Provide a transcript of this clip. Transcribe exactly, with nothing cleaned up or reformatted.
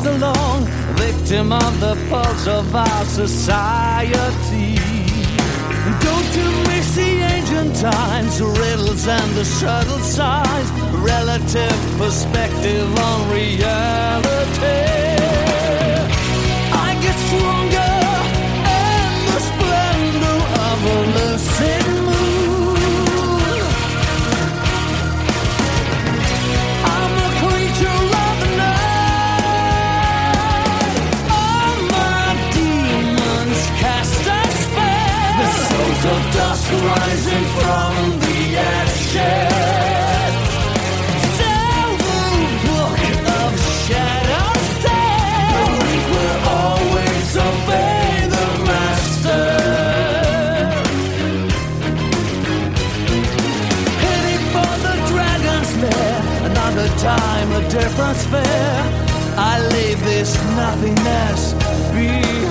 passed along, victim of the pulse of our society. Don't you miss the ancient times, the riddles and the subtle signs, relative perspective on reality. I get stronger in the splendor of a lucid moon. I'm a creature of the night. All my demons cast a spell. The souls of dust rising from the ashes. Silver book of shadows said, the weak will always obey the master. Pity for the dragon's lair, another time, a different sphere. I leave this nothingness behind.